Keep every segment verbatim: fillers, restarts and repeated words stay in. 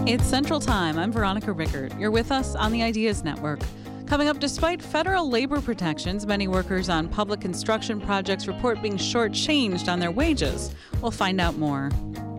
It's Central Time. I'm Veronica Rickard. You're with us on the Ideas Network. Coming up, despite federal labor protections, many workers on public construction projects report being shortchanged on their wages. We'll find out more.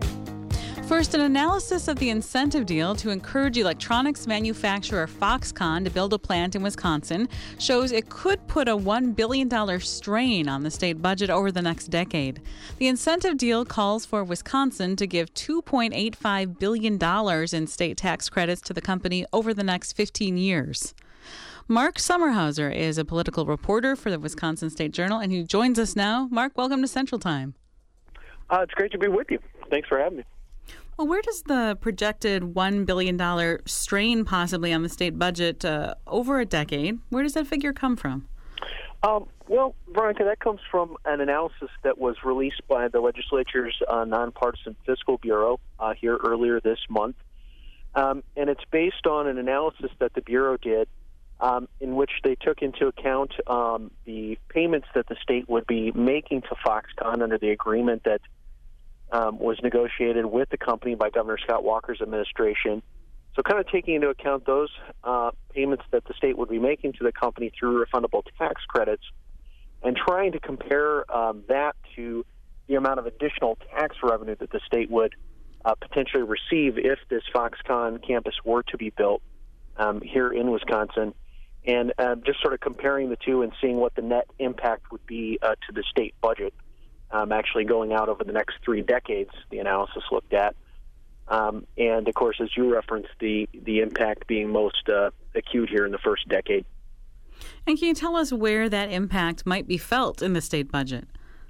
First, an analysis of the incentive deal to encourage electronics manufacturer Foxconn to build a plant in Wisconsin shows it could put a one billion dollars strain on the state budget over the next decade. The incentive deal calls for Wisconsin to give two point eight five billion dollars in state tax credits to the company over the next fifteen years. Mark Sommerhauser is a political reporter for the Wisconsin State Journal, and he joins us now. Mark, welcome to Central Time. Uh, it's great to be with you. Thanks for having me. Well, where does the projected one billion dollars strain possibly on the state budget uh, over a decade, where does that figure come from? Um, well, Veronica, that comes from an analysis that was released by the legislature's uh, Nonpartisan Fiscal Bureau uh, here earlier this month. Um, and it's based on an analysis that the Bureau did um, in which they took into account um, the payments that the state would be making to Foxconn under the agreement that Um, was negotiated with the company by Governor Scott Walker's administration. So kind of taking into account those uh, payments that the state would be making to the company through refundable tax credits and trying to compare um, that to the amount of additional tax revenue that the state would uh, potentially receive if this Foxconn campus were to be built um, here in Wisconsin, and uh, just sort of comparing the two and seeing what the net impact would be uh, to the state budget. Um, actually going out over the next three decades, the analysis looked at. Um, and, of course, as you referenced, the, the impact being most uh, acute here in the first decade. And can you tell us where that impact might be felt in the state budget?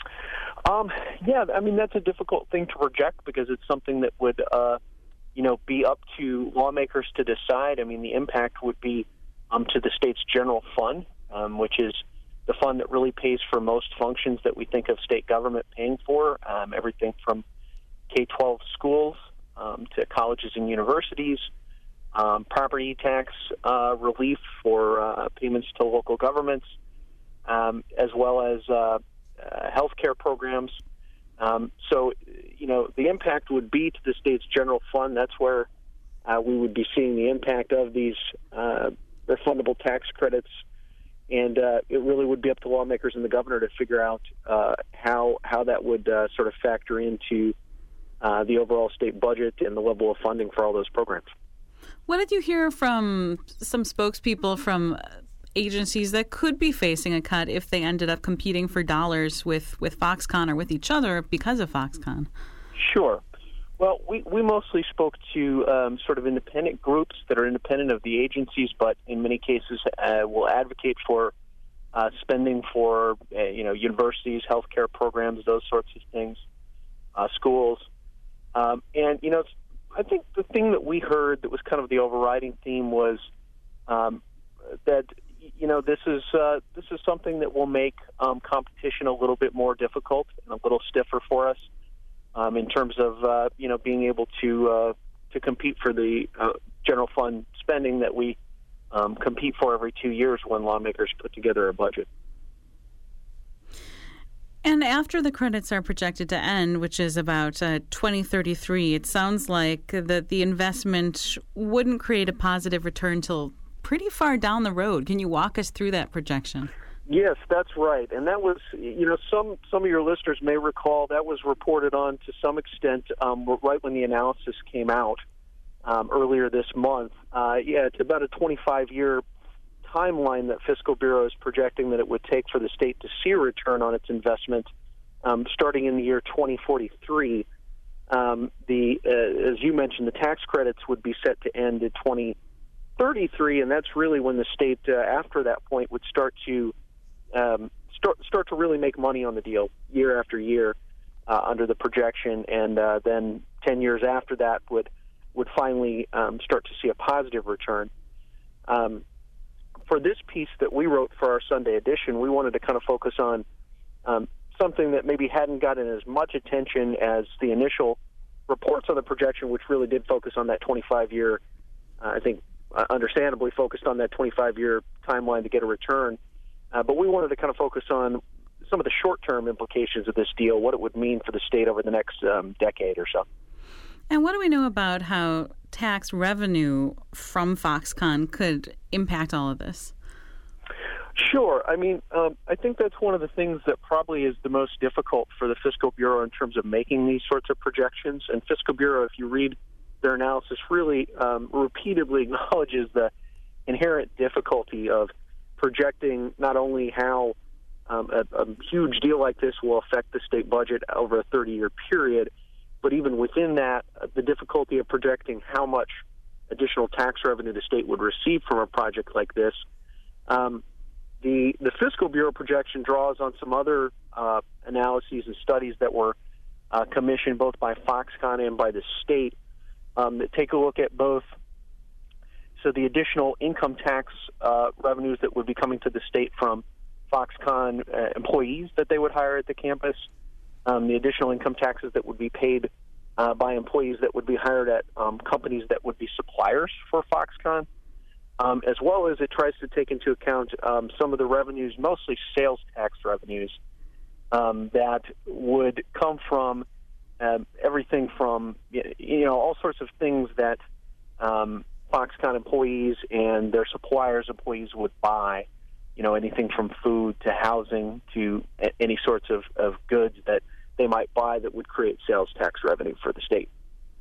Um, yeah, I mean, that's a difficult thing to project because it's something that would, uh, you know, be up to lawmakers to decide. I mean, the impact would be um, to the state's general fund, um, which is the fund that really pays for most functions that we think of state government paying for, um, everything from K twelve schools um, to colleges and universities, um, property tax uh, relief for uh, payments to local governments, um, as well as uh, uh, health care programs. Um, so, you know, the impact would be to the state's general fund. That's where uh, we would be seeing the impact of these uh, refundable tax credits. And uh, it really would be up to lawmakers and the governor to figure out uh, how how that would uh, sort of factor into uh, the overall state budget and the level of funding for all those programs. What did you hear from some spokespeople from agencies that could be facing a cut if they ended up competing for dollars with, with Foxconn or with each other because of Foxconn? Sure. Well, we, we mostly spoke to um, sort of independent groups that are independent of the agencies, but in many cases uh, will advocate for uh, spending for, uh, you know, universities, healthcare programs, those sorts of things, uh, schools. Um, and, you know, I think the thing that we heard that was kind of the overriding theme was um, that, you know, this is uh, this is something that will make um, competition a little bit more difficult and a little stiffer for us. Um, in terms of uh, you know being able to uh, to compete for the uh, general fund spending that we um, compete for every two years when lawmakers put together a budget. And after the credits are projected to end, which is about uh, twenty thirty-three, it sounds like that the investment wouldn't create a positive return till pretty far down the road. Can you walk us through that projection? Yes, that's right. And that was, you know, some, some of your listeners may recall that was reported on to some extent um, right when the analysis came out um, earlier this month. Uh, yeah, it's about a twenty-five-year timeline that Fiscal Bureau is projecting that it would take for the state to see a return on its investment um, starting in the year twenty forty-three. Um, the, uh, as you mentioned, the tax credits would be set to end in twenty thirty-three, and that's really when the state, uh, after that point, would start to Um, start start to really make money on the deal year after year uh, under the projection, and uh, then ten years after that would would finally um, start to see a positive return. Um, for this piece that we wrote for our Sunday edition, we wanted to kind of focus on um, something that maybe hadn't gotten as much attention as the initial reports on the projection, which really did focus on that twenty-five-year, uh, I think uh, understandably focused on that twenty-five-year timeline to get a return. Uh, but we wanted to kind of focus on some of the short-term implications of this deal, what it would mean for the state over the next um, decade or so. And what do we know about how tax revenue from Foxconn could impact all of this? Sure. I mean, um, I think that's one of the things that probably is the most difficult for the Fiscal Bureau in terms of making these sorts of projections. And Fiscal Bureau, if you read their analysis, really um, repeatedly acknowledges the inherent difficulty of projecting not only how um, a, a huge deal like this will affect the state budget over a thirty-year period, but even within that, uh, the difficulty of projecting how much additional tax revenue the state would receive from a project like this. Um, The the Fiscal Bureau projection draws on some other uh, analyses and studies that were uh, commissioned both by Foxconn and by the state um, that take a look at both. So the additional income tax uh, revenues that would be coming to the state from Foxconn uh, employees that they would hire at the campus, um, the additional income taxes that would be paid uh, by employees that would be hired at um, companies that would be suppliers for Foxconn. Um, as well as it tries to take into account um, some of the revenues, mostly sales tax revenues, um, that would come from um, everything from, you know, all sorts of things that um, Foxconn employees and their suppliers' employees would buy, you know, anything from food to housing to any sorts of, of goods that they might buy that would create sales tax revenue for the state.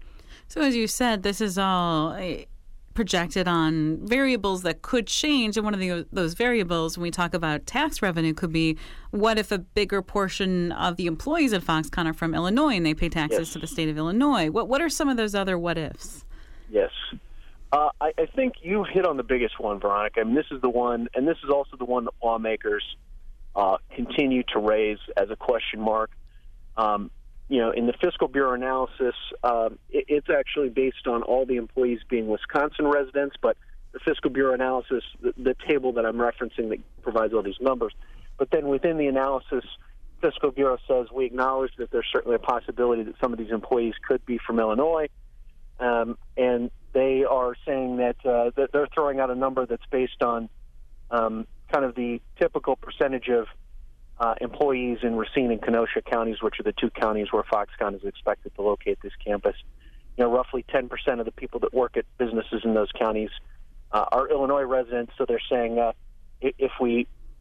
So as you said, this is all a- projected on variables that could change. And one of the, those variables when we talk about tax revenue could be, what if a bigger portion of the employees at Foxconn are from Illinois and they pay taxes yes. to the state of Illinois? What what are some of those other what ifs? Yes. Uh, I, I think you hit on the biggest one, Veronica. I mean, this is the one, and this is also the one that lawmakers uh, continue to raise as a question mark. Um, You know, in the Fiscal Bureau analysis, uh, it, it's actually based on all the employees being Wisconsin residents, but the Fiscal Bureau analysis, the, the table that I'm referencing that provides all these numbers. But then within the analysis, Fiscal Bureau says we acknowledge that there's certainly a possibility that some of these employees could be from Illinois, um, and they are saying that, uh, that they're throwing out a number that's based on um, kind of the typical percentage of Uh, employees in Racine and Kenosha counties, which are the two counties where Foxconn is expected to locate this campus. You know, roughly ten percent of the people that work at businesses in those counties uh, are Illinois residents. So they're saying uh, if we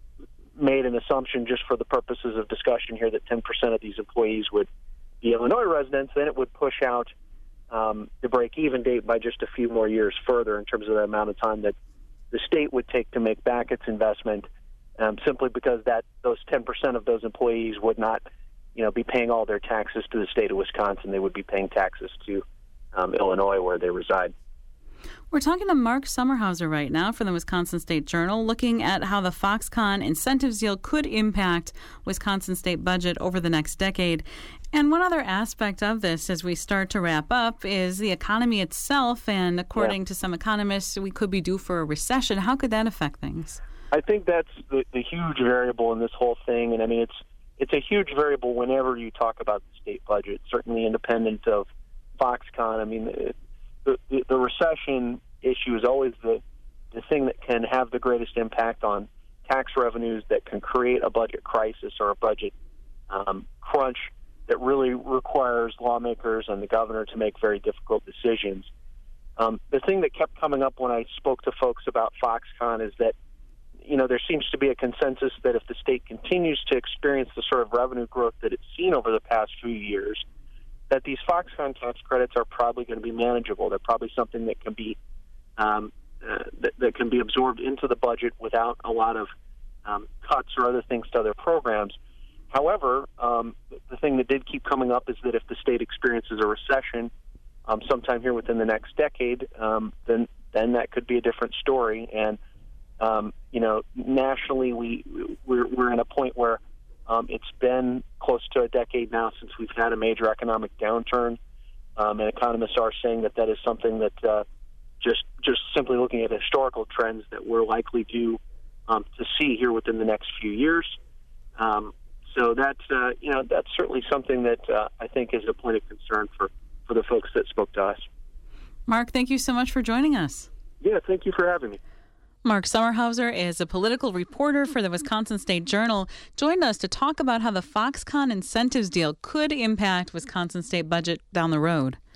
made an assumption just for the purposes of discussion here that ten percent of these employees would be Illinois residents, then it would push out um, the break-even date by just a few more years further in terms of the amount of time that the state would take to make back its investment. Um, simply because that those ten percent of those employees would not, you know, be paying all their taxes to the state of Wisconsin. They would be paying taxes to um, Illinois, where they reside. We're talking to Mark Sommerhauser right now from the Wisconsin State Journal, looking at how the Foxconn incentives deal could impact Wisconsin state budget over the next decade. And one other aspect of this, as we start to wrap up, is the economy itself. And according yeah. to some economists, we could be due for a recession. How could that affect things? I think that's the, the huge variable in this whole thing, and I mean it's it's a huge variable whenever you talk about the state budget. Certainly, independent of Foxconn, I mean the the, the recession issue is always the the thing that can have the greatest impact on tax revenues, that can create a budget crisis or a budget um, crunch that really requires lawmakers and the governor to make very difficult decisions. Um, the thing that kept coming up when I spoke to folks about Foxconn is that, you know, there seems to be a consensus that if the state continues to experience the sort of revenue growth that it's seen over the past few years, that these Foxconn tax credits are probably going to be manageable. They're probably something that can be um, uh, that, that can be absorbed into the budget without a lot of um, cuts or other things to other programs. However, um, the thing that did keep coming up is that if the state experiences a recession um, sometime here within the next decade, um, then then that could be a different story. And Um, you know, nationally, we we're, we're in a point where um, it's been close to a decade now since we've had a major economic downturn, um, and economists are saying that that is something that uh, just just simply looking at historical trends that we're likely to um, to see here within the next few years. Um, so that's uh, you know that's certainly something that uh, I think is a point of concern for, for the folks that spoke to us. Mark, thank you so much for joining us. Yeah, thank you for having me. Mark Sommerhauser is a political reporter for the Wisconsin State Journal, joined us to talk about how the Foxconn incentives deal could impact Wisconsin state budget down the road.